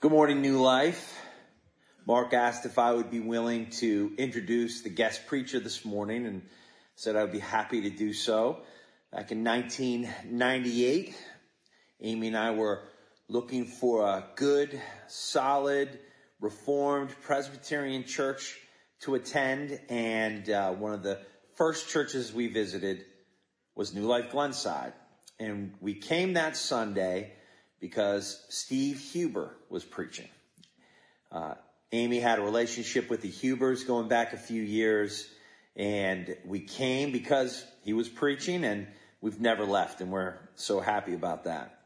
Good morning, New Life. Mark asked if I would be willing to introduce the guest preacher this morning and said I would be happy to do so. Back in 1998, Amy and I were looking for a good, solid, Reformed Presbyterian church to attend, and one of the first churches we visited was New Life Glenside. And we came that Sunday because Steve Huber was preaching. Amy had a relationship with the Hubers going back a few years, and we came because he was preaching, and we've never left, and we're so happy about that.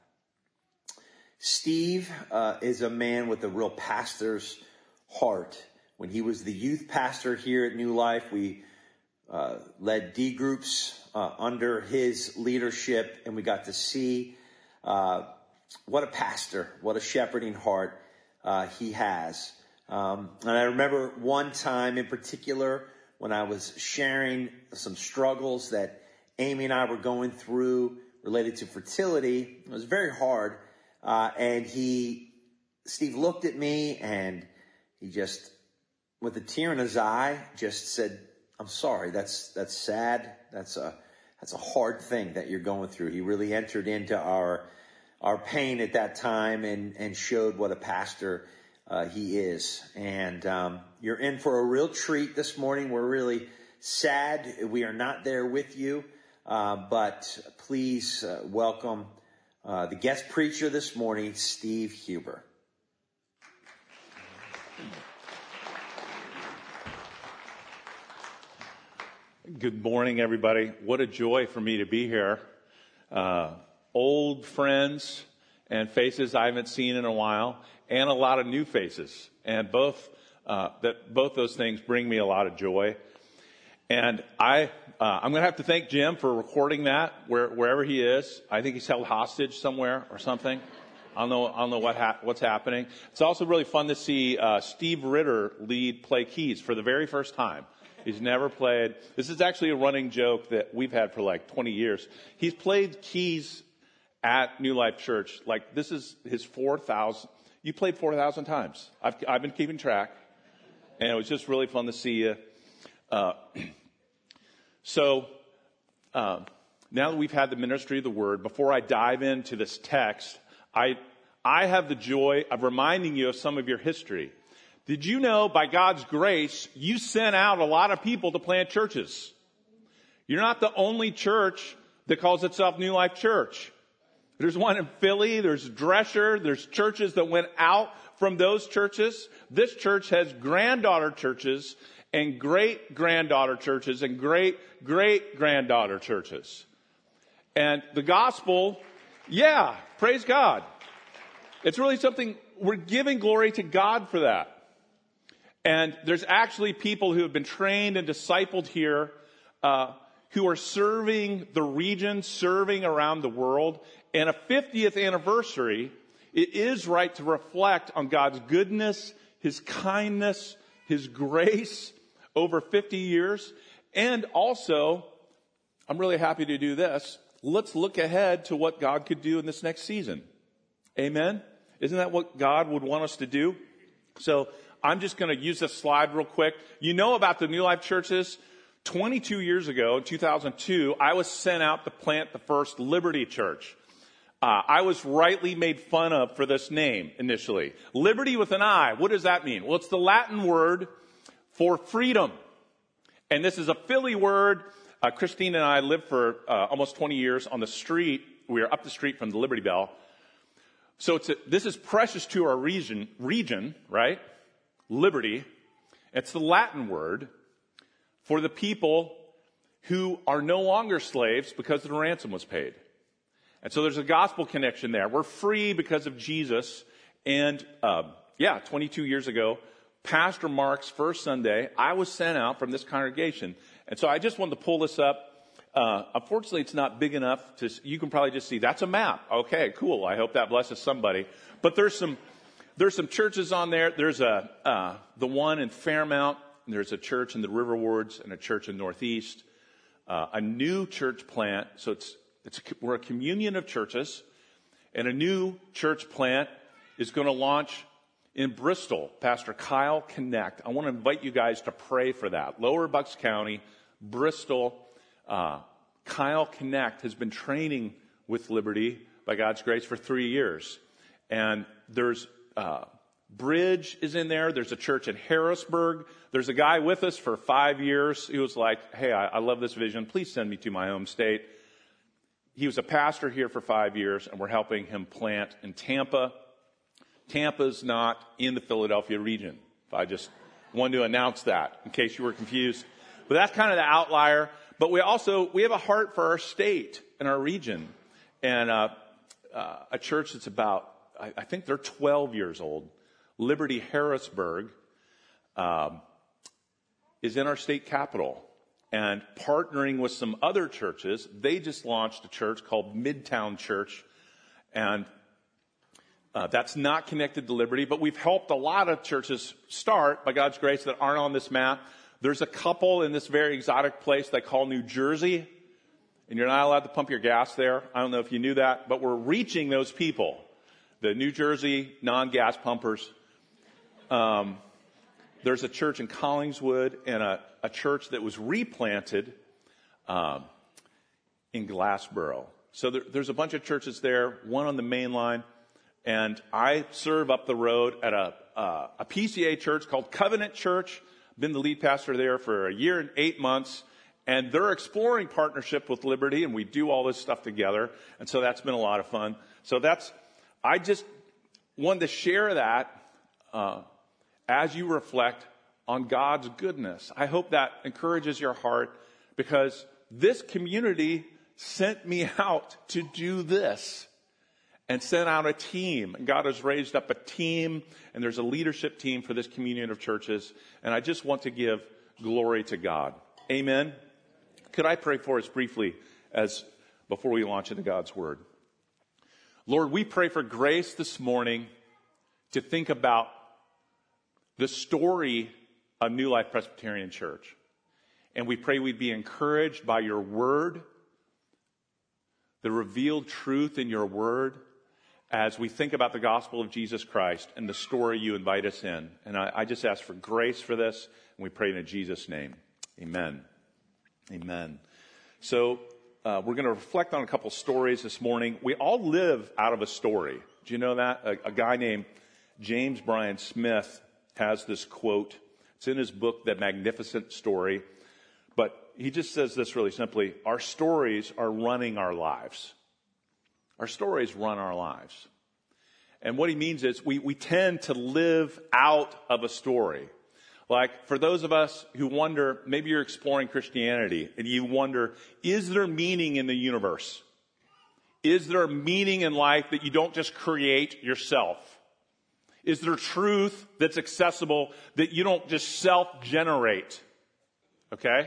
Steve is a man with a real pastor's heart. When he was the youth pastor here at New Life, we led D groups under his leadership, and we got to see what a pastor, what a shepherding heart he has. And I remember one time in particular when I was sharing some struggles that Amy and I were going through related to fertility. It was very hard. And Steve looked at me and he just, with a tear in his eye, just said, "I'm sorry. That's sad. That's a hard thing that you're going through." He really entered into our pain at that time and showed what a pastor he is. And you're in for a real treat this morning. We're really sad we are not there with you, but please welcome the guest preacher this morning, Steve Huber. Good morning, everybody. What a joy for me to be here. Old friends and faces I haven't seen in a while, and a lot of new faces. And both those things bring me a lot of joy. And I'm going to have to thank Jim for recording that wherever he is. I think he's held hostage somewhere or something. I don't know what's happening. It's also really fun to see Steve Ritter play keys for the very first time. He's never played. This is actually a running joke that we've had for like 20 years. He's played keys at New Life Church. Like, this is his 4,000. You played 4,000 times. I've been keeping track. And it was just really fun to see you. So now that we've had the ministry of the word, before I dive into this text, I have the joy of reminding you of some of your history. Did you know, by God's grace, you sent out a lot of people to plant churches? You're not the only church that calls itself New Life Church. There's one in Philly, there's Dresher, there's churches that went out from those churches. This church has granddaughter churches and great-granddaughter churches and great-great-granddaughter churches. And the gospel, praise God. It's really something, we're giving glory to God for that. And there's actually people who have been trained and discipled here who are serving the region, serving around the world. And a 50th anniversary, it is right to reflect on God's goodness, His kindness, His grace over 50 years. And also, I'm really happy to do this. Let's look ahead to what God could do in this next season. Amen? Isn't that what God would want us to do? So I'm just going to use this slide real quick. You know about the New Life churches. 22 years ago, in 2002, I was sent out to plant the first Liberty Church. I was rightly made fun of for this name initially. Liberty with an I. What does that mean? Well, it's the Latin word for freedom. And this is a Philly word. Christine and I lived for almost 20 years on the street. We were up the street from the Liberty Bell. So this is precious to our region, right? Liberty. It's the Latin word for the people who are no longer slaves because the ransom was paid. And so there's a gospel connection there. We're free because of Jesus. And 22 years ago, Pastor Mark's first Sunday, I was sent out from this congregation. And so I just wanted to pull this up. Unfortunately, it's not big enough you can probably just see that's a map. Okay, cool. I hope that blesses somebody. But there's some churches on there. There's the one in Fairmount. There's a church in the River Wards and a church in Northeast. A new church plant. So we're a communion of churches, and a new church plant is going to launch in Bristol, Pastor Kyle Connect. I want to invite you guys to pray for that. Lower Bucks County, Bristol, Kyle Connect has been training with Liberty by God's grace for 3 years. And there's Bridge is in there. There's a church in Harrisburg. There's a guy with us for 5 years who was like, hey, I love this vision. Please send me to my home state. He was a pastor here for 5 years, and we're helping him plant in Tampa. Tampa's not in the Philadelphia region. I just wanted to announce that in case you were confused. But that's kind of the outlier. But we have a heart for our state and our region. And a church that's about, I think they're 12 years old. Liberty Harrisburg is in our state capital. And partnering with some other churches, they just launched a church called Midtown Church. And that's not connected to Liberty, but we've helped a lot of churches start, by God's grace, that aren't on this map. There's a couple in this very exotic place they call New Jersey, and you're not allowed to pump your gas there. I don't know if you knew that, but we're reaching those people, the New Jersey non-gas pumpers. There's a church in Collingswood and a church that was replanted in Glassboro. So there's a bunch of churches there, one on the main line. And I serve up the road at a PCA church called Covenant Church. Been the lead pastor there for 1 year and 8 months. And they're exploring partnership with Liberty, and we do all this stuff together. And so that's been a lot of fun. So I just wanted to share that as you reflect on God's goodness. I hope that encourages your heart, because this community sent me out to do this. And sent out a team. And God has raised up a team, and there's a leadership team for this communion of churches. And I just want to give glory to God. Amen. Could I pray for us briefly before we launch into God's word? Lord, we pray for grace this morning to think about the story of New Life Presbyterian Church. And we pray we'd be encouraged by your word, the revealed truth in your word, as we think about the gospel of Jesus Christ and the story you invite us in. And I just ask for grace for this, and we pray in Jesus' name. Amen. Amen. So we're going to reflect on a couple stories this morning. We all live out of a story. Do you know that? A guy named James Bryan Smith has this quote. It's in his book, The Magnificent Story. But he just says this really simply: our stories are running our lives. Our stories run our lives. And what he means is we tend to live out of a story. Like, for those of us who wonder, maybe you're exploring Christianity and you wonder, is there meaning in the universe? Is there a meaning in life that you don't just create yourself? Is there truth that's accessible that you don't just self-generate? Okay?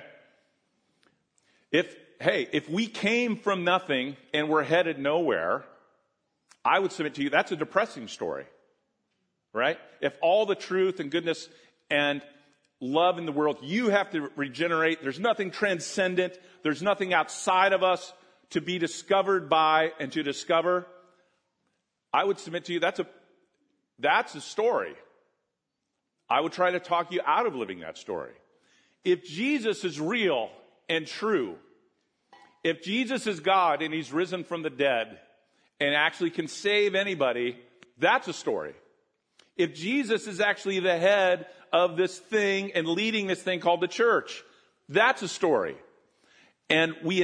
If we came from nothing and we're headed nowhere, I would submit to you that's a depressing story, right? If all the truth and goodness and love in the world, you have to regenerate. There's nothing transcendent. There's nothing outside of us to be discovered by and to discover. I would submit to you that's a story. I would try to talk you out of living that story. If Jesus is real and true, if Jesus is God and he's risen from the dead and actually can save anybody, that's a story. If Jesus is actually the head of this thing and leading this thing called the church, that's a story. And we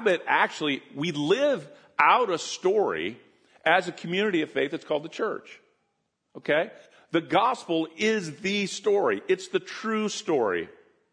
live out a story as a community of faith that's called the church. Okay? The gospel is the story. It's the true story.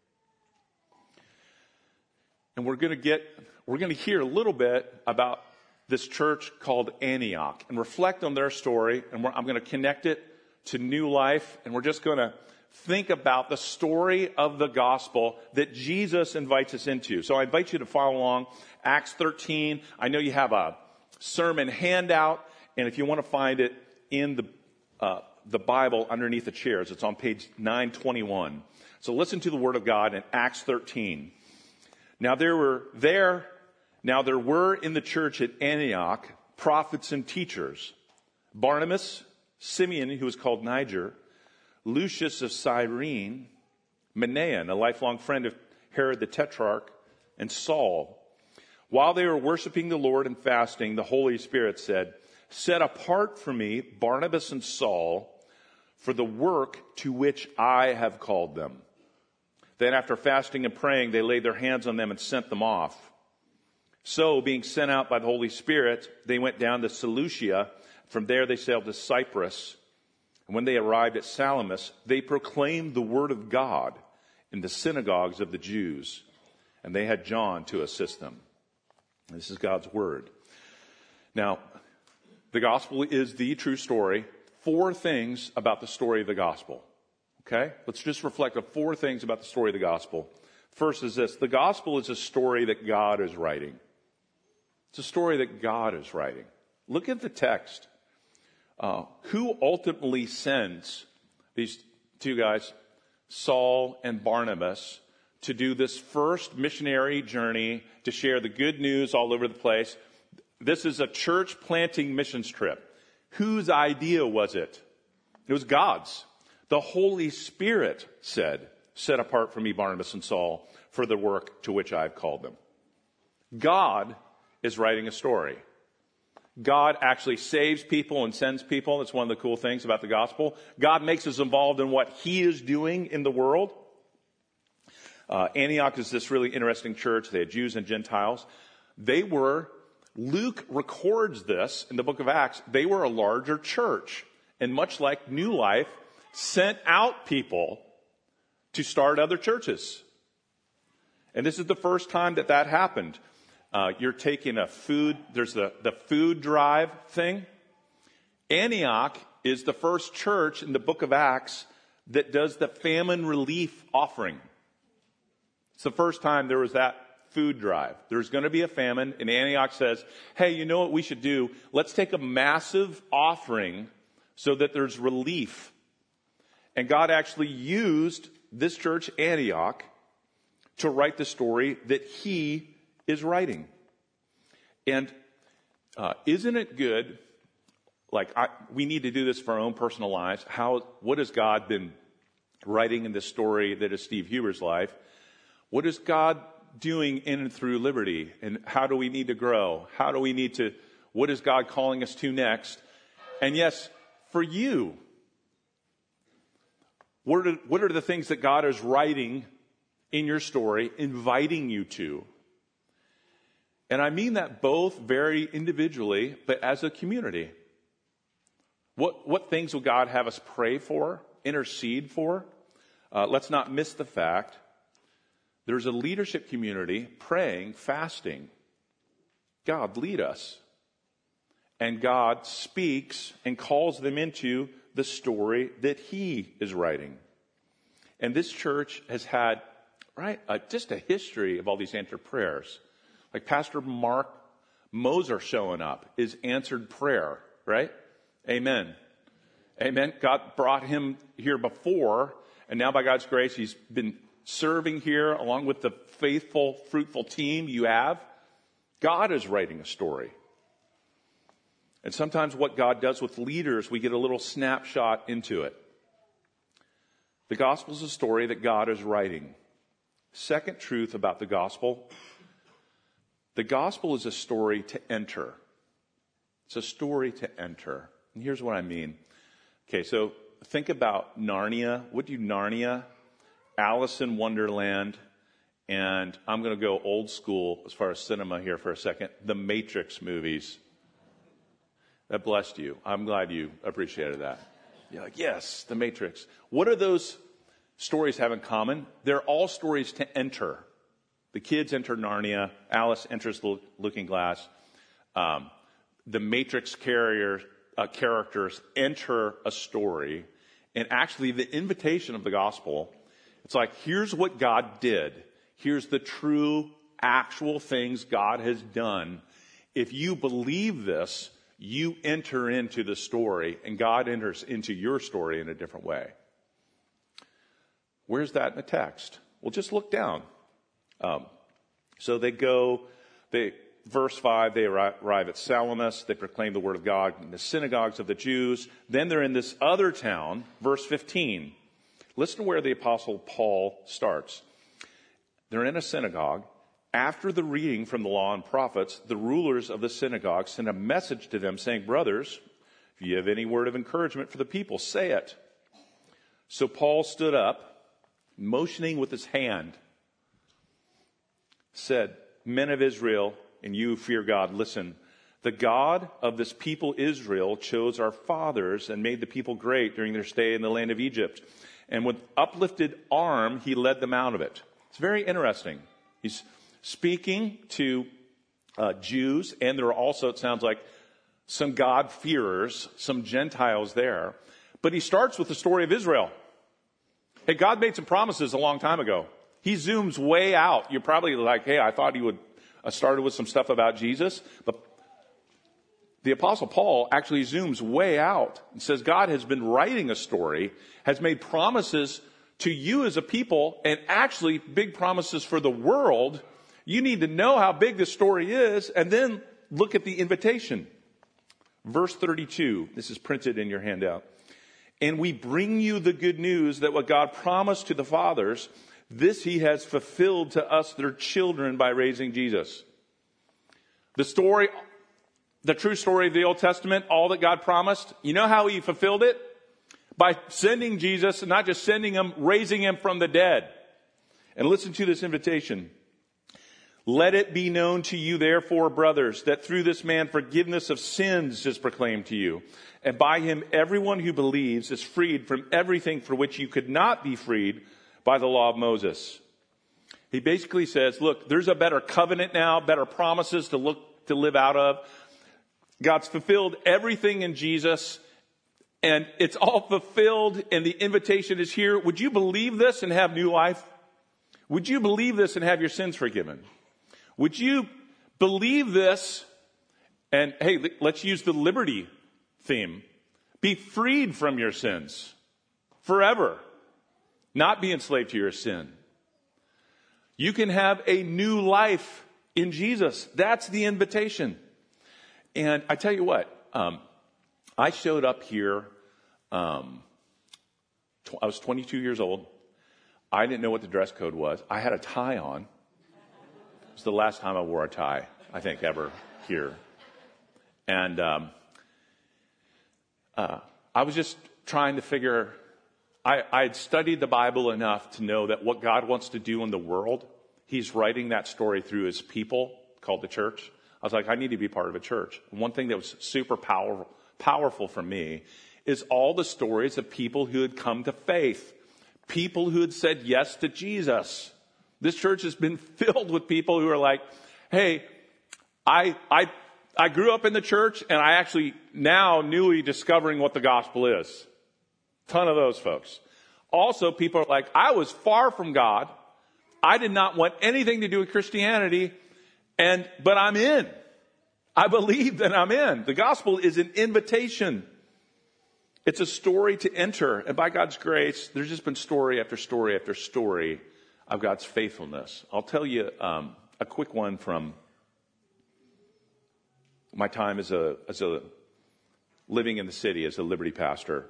And we're going to hear a little bit about this church called Antioch and reflect on their story. And I'm going to connect it to New Life. And we're just going to think about the story of the gospel that Jesus invites us into. So I invite you to follow along. Acts 13. I know you have a sermon handout. And if you want to find it in the Bible underneath the chairs, it's on page 921. So listen to the word of God in Acts 13. Now there were in the church at Antioch prophets and teachers: Barnabas, Simeon, who was called Niger, Lucius of Cyrene, Manaen, a lifelong friend of Herod the Tetrarch, and Saul. While they were worshiping the Lord and fasting, the Holy Spirit said, "Set apart for me Barnabas and Saul for the work to which I have called them." Then after fasting and praying, they laid their hands on them and sent them off. So, being sent out by the Holy Spirit, they went down to Seleucia. From there they sailed to Cyprus. And when they arrived at Salamis, they proclaimed the word of God in the synagogues of the Jews. And they had John to assist them. This is God's word. Now, the gospel is the true story. 4 things about the story of the gospel. Okay? Let's just reflect on 4 things about the story of the gospel. First is this. The gospel is a story that God is writing. It's a story that God is writing. Look at the text. Who ultimately sends these 2 guys, Saul and Barnabas, to do this first missionary journey to share the good news all over the place? This is a church planting missions trip. Whose idea was it? It was God's. The Holy Spirit said, "Set apart for me Barnabas and Saul for the work to which I've called them." God is writing a story. God actually saves people and sends people. That's one of the cool things about the gospel. God makes us involved in what he is doing in the world. Antioch is this really interesting church. They had Jews and Gentiles. Luke records this in the book of Acts. They were a larger church. And much like New Life, sent out people to start other churches. And this is the first time that happened. You're taking there's the food drive thing. Antioch is the first church in the book of Acts that does the famine relief offering. It's the first time there was that food drive. There's going to be a famine, and Antioch says, "Hey, you know what we should do? Let's take a massive offering so that there's relief." And God actually used this church, Antioch, to write the story that he is writing. And isn't it good? We need to do this for our own personal lives. What has God been writing in this story that is Steve Huber's life? What is God doing in and through Liberty? And how do we need to grow? What is God calling us to next? And yes, for you, what are the things that God is writing in your story, inviting you to? And I mean that both very individually, but as a community. What things will God have us pray for, intercede for? Let's not miss the fact there's a leadership community praying, fasting. God, lead us. And God speaks and calls them into the story that he is writing. And this church has had, just a history of all these answered prayers. Like Pastor Mark Moser showing up is answered prayer, right? Amen. Amen. God brought him here before, and now by God's grace, he's been serving here along with the faithful, fruitful team you have. God is writing a story. And sometimes what God does with leaders, we get a little snapshot into it. The gospel is a story that God is writing. Second truth about the gospel is a story to enter. It's a story to enter. And here's what I mean. Okay, so think about Narnia. What do Narnia, Alice in Wonderland, and I'm going to go old school as far as cinema here for a second, the Matrix movies. That blessed you. I'm glad you appreciated that. You're like, yes, the Matrix. What do those stories have in common? They're all stories to enter. The kids enter Narnia. Alice enters the Looking Glass. The Matrix characters enter a story. And actually, the invitation of the gospel, it's like, here's what God did. Here's the true, actual things God has done. If you believe this, you enter into the story, and God enters into your story in a different way. Where's that in the text? Well, just look down. So verse 5, they arrive at Salamis. They proclaim the word of God in the synagogues of the Jews. Then they're in this other town, verse 15. Listen to where the Apostle Paul starts. They're in a synagogue. After the reading from the law and prophets, the rulers of the synagogue sent a message to them saying, "Brothers, if you have any word of encouragement for the people, say it." So Paul stood up, motioning with his hand, said, "Men of Israel, and you who fear God, listen. The God of this people Israel chose our fathers and made the people great during their stay in the land of Egypt. And with uplifted arm, he led them out of it." It's very interesting. He's speaking to Jews, and there are also, it sounds like, some God-fearers, some Gentiles there. But he starts with the story of Israel. Hey, God made some promises a long time ago. He zooms way out. You're probably like, hey, I thought he would started with some stuff about Jesus. But the Apostle Paul actually zooms way out and says God has been writing a story, has made promises to you as a people, and actually big promises for the world. You need to know how big this story is, and then look at the invitation. Verse 32, this is printed in your handout. "And we bring you the good news that what God promised to the fathers, this he has fulfilled to us, their children, by raising Jesus." The story, the true story of the Old Testament, all that God promised, you know how he fulfilled it? By sending Jesus, and not just sending him, raising him from the dead. And listen to this invitation. "Let it be known to you, therefore, brothers, that through this man forgiveness of sins is proclaimed to you. And by him everyone who believes is freed from everything for which you could not be freed by the law of Moses." He basically says, look, there's a better covenant now, better promises to live out of. God's fulfilled everything in Jesus, and it's all fulfilled, and the invitation is here. Would you believe this and have new life? Would you believe this and have your sins forgiven? Would you believe this? And hey, let's use the liberty theme. Be freed from your sins forever. Not be enslaved to your sin. You can have a new life in Jesus. That's the invitation. And I tell you what, I showed up here. I was 22 years old. I didn't know what the dress code was. I had a tie on. It was the last time I wore a tie, I think, ever here. And I was just trying to figure, I had studied the Bible enough to know that what God wants to do in the world, he's writing that story through his people called the church. I was like, I need to be part of a church. One thing that was super powerful for me is all the stories of people who had come to faith, people who had said yes to Jesus. This church has been filled with people who are like, hey, I grew up in the church, and I actually now newly discovering what the gospel is. Ton of those folks. Also, people are like, I was far from God. I did not want anything to do with Christianity, but I'm in. I believe that I'm in. The gospel is an invitation. It's a story to enter. And by God's grace, there's just been story after story after story of God's faithfulness. I'll tell you a quick one from my time as a living in the city as a Liberty pastor.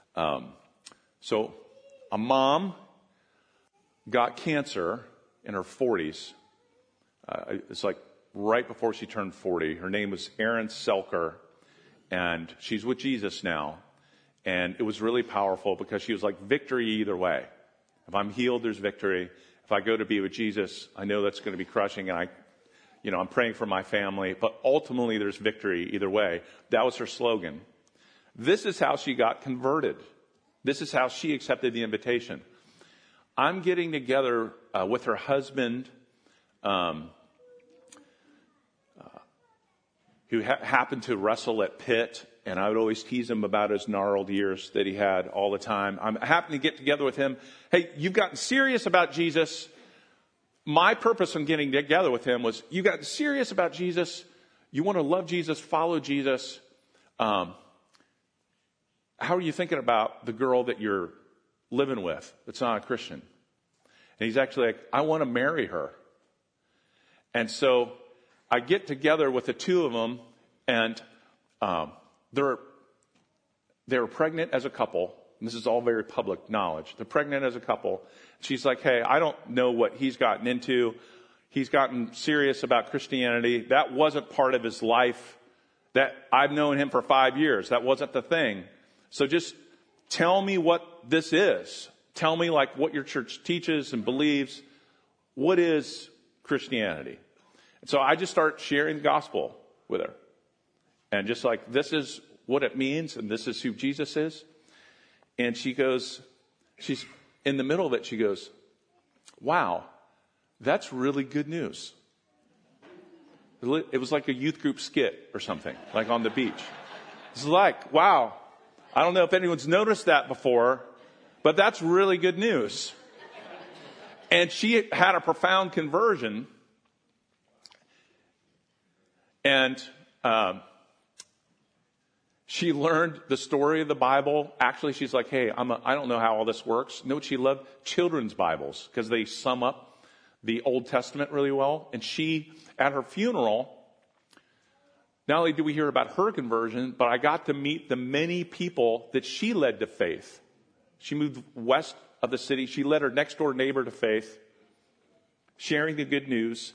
So a mom got cancer in her 40s. It's like right before she turned 40. Her name was Erin Selker, and she's with Jesus now. And it was really powerful because she was like, victory either way. If I'm healed, there's victory. If I go to be with Jesus, I know that's going to be crushing, and I'm praying for my family, but ultimately there's victory either way. That was her slogan. This is how she got converted. This is how she accepted the invitation. I'm getting together with her husband, who happened to wrestle at Pitt, and I would always tease him about his gnarled ears that he had all the time. I happened to get together with him. Hey, you've gotten serious about Jesus. My purpose in getting together with him was, you got serious about Jesus. You want to love Jesus, follow Jesus. How are you thinking about the girl that you're living with that's not a Christian? And he's actually like, I want to marry her. And so I get together with the two of them, and they're pregnant as a couple. And this is all very public knowledge. They're pregnant as a couple. She's like, hey, I don't know what he's gotten into. He's gotten serious about Christianity. That wasn't part of his life. That I've known him for 5 years. That wasn't the thing. So just tell me what this is. Tell me like what your church teaches and believes. What is Christianity? And so I just start sharing the gospel with her. And just like, this is what it means, and this is who Jesus is. And she goes, she's in the middle of it, she goes, wow, that's really good news. It was like a youth group skit or something, like on the beach. It's like, wow, I don't know if anyone's noticed that before, but that's really good news. And she had a profound conversion. And she learned the story of the Bible. Actually, she's like, hey, I don't know how all this works. You know what she loved? Children's Bibles, because they sum up the Old Testament really well. And she, at her funeral, not only did we hear about her conversion, but I got to meet the many people that she led to faith. She moved west of the city. She led her next door neighbor to faith, sharing the good news.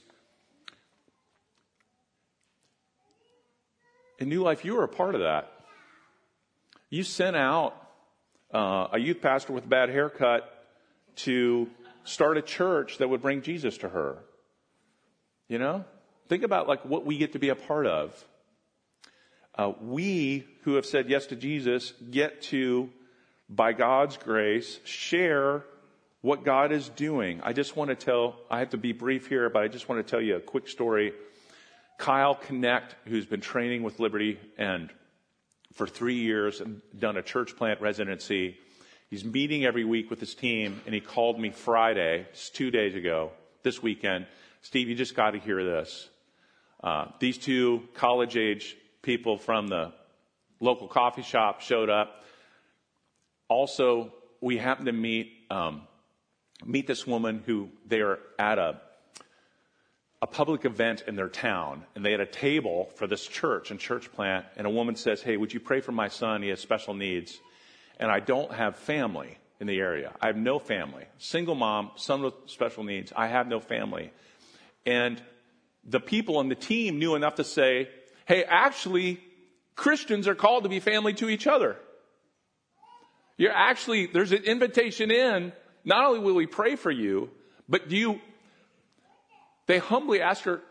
In New Life, you were a part of that. You sent out a youth pastor with a bad haircut to start a church that would bring Jesus to her. You know? Think about like what we get to be a part of. We who have said yes to Jesus get to, by God's grace, share what God is doing. I have to be brief here, but I just want to tell you a quick story. Kyle Connect, who's been training with Liberty and for 3 years and done a church plant residency, he's meeting every week with his team, and he called me Friday, just 2 days ago, this weekend. Steve, you just got to hear this. These two college-age people from the local coffee shop showed up. Also, we happened to meet this woman who they are at a public event in their town, and they had a table for this church and church plant, and a woman says, hey, would you pray for my son? He has special needs, and I don't have family in the area. I have no family. Single mom, son with special needs. I have no family. And the people on the team knew enough to say, hey, actually, Christians are called to be family to each other. There's an invitation in, not only will we pray for you, but they humbly asked her,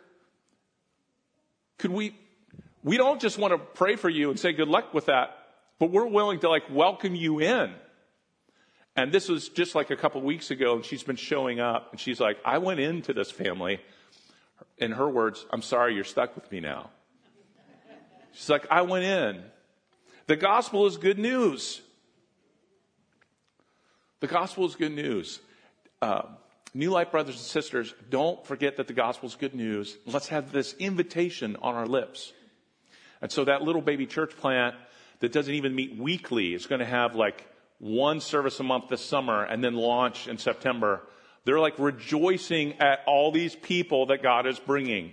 we don't just want to pray for you and say good luck with that, but we're willing to welcome you in. And this was just like a couple weeks ago, and she's been showing up, and she's like, I went into this family. In her words, I'm sorry, you're stuck with me now. She's like, I went in. The gospel is good news. The gospel is good news. New Life brothers and sisters, don't forget that the gospel is good news. Let's have this invitation on our lips. And so that little baby church plant that doesn't even meet weekly is going to have one service a month this summer and then launch in September. They're rejoicing at all these people that God is bringing.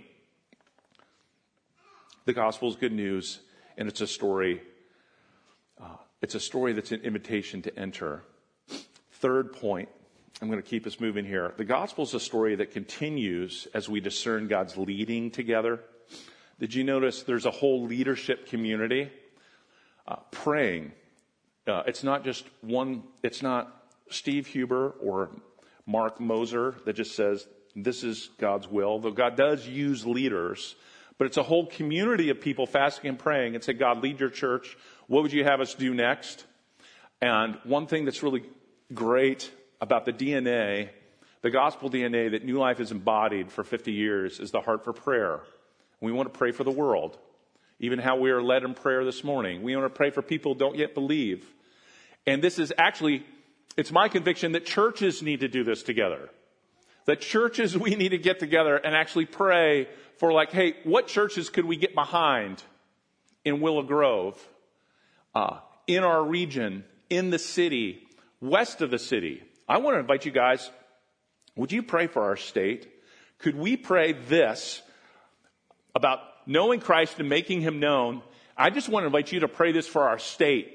The gospel is good news, and it's a story. It's a story that's an invitation to enter. Third point, I'm going to keep us moving here. The gospel is a story that continues as we discern God's leading together. Did you notice there's a whole leadership community praying? It's not just one, it's not Steve Huber or Mark Moser that just says, this is God's will, though God does use leaders, but it's a whole community of people fasting and praying and say, God, lead your church. What would you have us do next? And one thing that's really great about the DNA, the gospel DNA that New Life has embodied for 50 years is the heart for prayer. We want to pray for the world. Even how we are led in prayer this morning. We want to pray for people who don't yet believe. And this is actually, it's my conviction that churches need to do this together. That churches, we need to get together and actually pray for hey, what churches could we get behind in Willow Grove, in our region, in the city, west of the city? I want to invite you guys, would you pray for our state? Could we pray this? about knowing Christ and making him known, I just want to invite you to pray this for our state.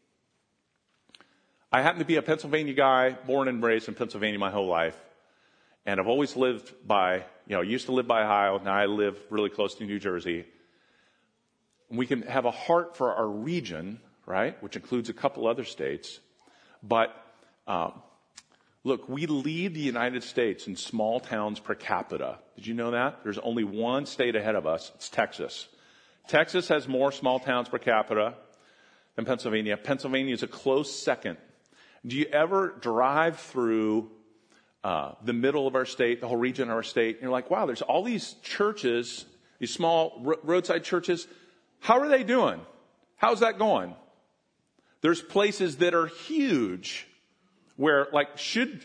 I happen to be a Pennsylvania guy, born and raised in Pennsylvania my whole life. And I've always lived by, used to live by Ohio. Now I live really close to New Jersey. We can have a heart for our region, right, which includes a couple other states. But look, we lead the United States in small towns per capita. Did you know that? There's only one state ahead of us. It's Texas. Texas has more small towns per capita than Pennsylvania. Pennsylvania is a close second. Do you ever drive through the middle of our state, the whole region of our state, and you're like, wow, there's all these churches, these small roadside churches. How are they doing? How's that going? There's places that are huge where, should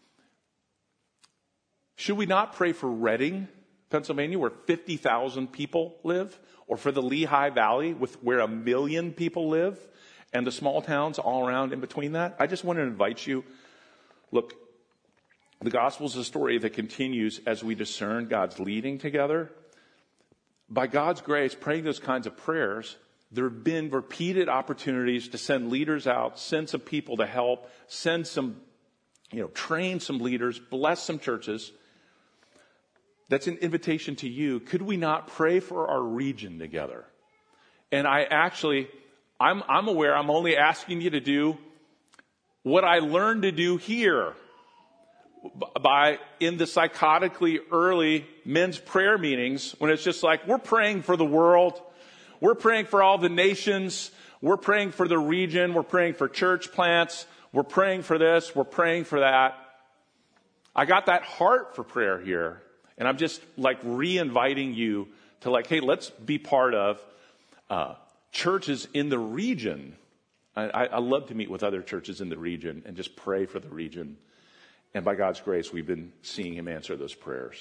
we not pray for Reading, Pennsylvania, where 50,000 people live? Or for the Lehigh Valley, where 1 million people live? And the small towns all around in between that? I just want to invite you. Look, the gospel is a story that continues as we discern God's leading together. By God's grace, praying those kinds of prayers, there have been repeated opportunities to send leaders out, send some people to help, send some, train some leaders, bless some churches. That's an invitation to you. Could we not pray for our region together? And I'm aware I'm only asking you to do what I learned to do here in the psychotically early men's prayer meetings, when it's just like, we're praying for the world. We're praying for all the nations. We're praying for the region. We're praying for church plants. We're praying for this. We're praying for that. I got that heart for prayer here. And I'm just re-inviting you to hey, let's be part of churches in the region. I love to meet with other churches in the region and just pray for the region. And by God's grace, we've been seeing him answer those prayers.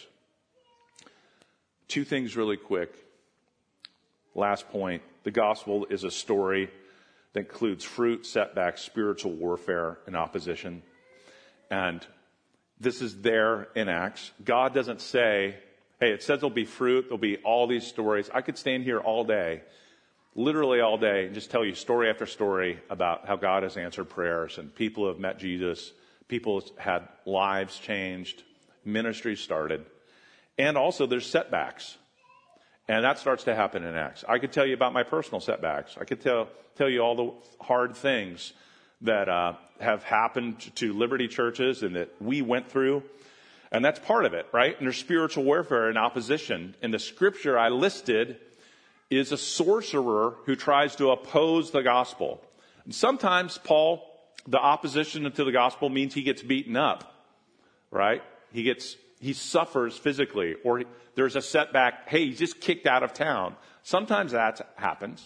2 things really quick. Last point. The gospel is a story that includes fruit, setbacks, spiritual warfare, and opposition. And this is there in Acts. God doesn't say, hey, it says there'll be fruit, there'll be all these stories. I could stand here all day, literally all day, and just tell you story after story about how God has answered prayers and people have met Jesus, people have had lives changed, ministries started. And also there's setbacks. And that starts to happen in Acts. I could tell you about my personal setbacks. I could tell you all the hard things that have happened to Liberty churches and that we went through. And that's part of it, right? And there's spiritual warfare and opposition. And the scripture I listed is a sorcerer who tries to oppose the gospel. And sometimes, the opposition to the gospel means he gets beaten up, right? He suffers physically, or there's a setback. Hey, he's just kicked out of town. Sometimes that happens.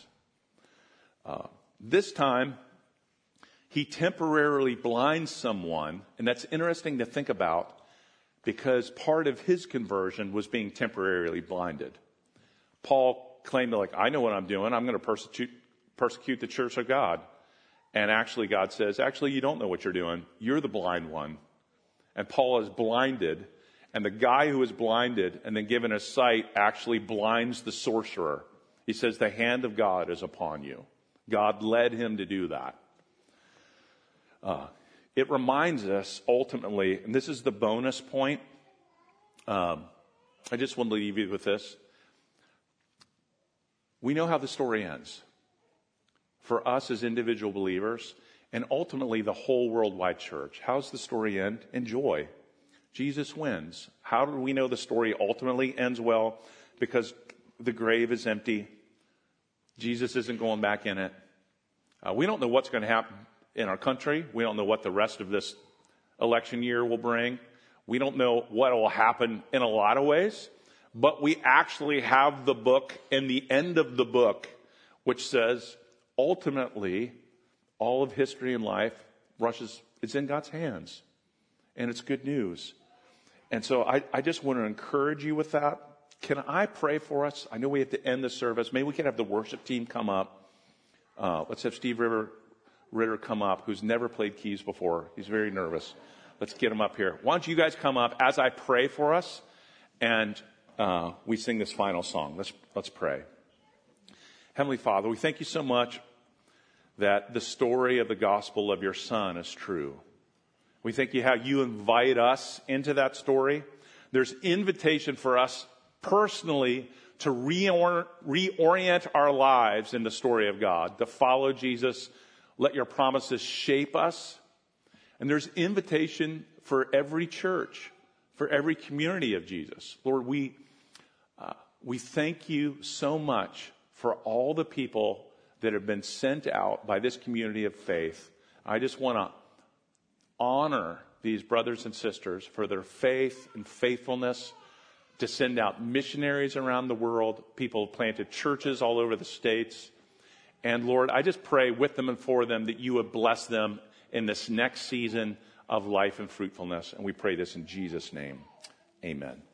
This time, he temporarily blinds someone, and that's interesting to think about because part of his conversion was being temporarily blinded. Paul claimed I know what I'm doing. I'm going to persecute the church of God. And actually God says, you don't know what you're doing. You're the blind one. And Paul is blinded, and the guy who is blinded and then given a sight actually blinds the sorcerer. He says, the hand of God is upon you. God led him to do that. It reminds us ultimately, and this is the bonus point. I just want to leave you with this. We know how the story ends. For us as individual believers, and ultimately the whole worldwide church. How's the story end? In joy. Jesus wins. How do we know the story ultimately ends well? Because the grave is empty. Jesus isn't going back in it. We don't know what's going to happen in our country. We don't know what the rest of this election year will bring. We don't know what will happen in a lot of ways. But we actually have the book and the end of the book, which says, ultimately, all of history and life it's in God's hands. And it's good news. And so I just want to encourage you with that. Can I pray for us? I know we have to end the service. Maybe we can have the worship team come up. Let's have Steve Ritter come up, who's never played keys before. He's very nervous. Let's get him up here. Why don't you guys come up as I pray for us? And we sing this final song. Let's pray. Heavenly Father, we thank you so much that the story of the gospel of your Son is true. We thank you how you invite us into that story. There's invitation for us personally to reorient our lives in the story of God, to follow Jesus, let your promises shape us. And there's invitation for every church, for every community of Jesus. Lord, we thank you so much for all the people that have been sent out by this community of faith. I just want to honor these brothers and sisters for their faith and faithfulness to send out missionaries around the world. People planted churches all over the states. And Lord, I just pray with them and for them that you would bless them in this next season of life and fruitfulness. And we pray this in Jesus' name. Amen.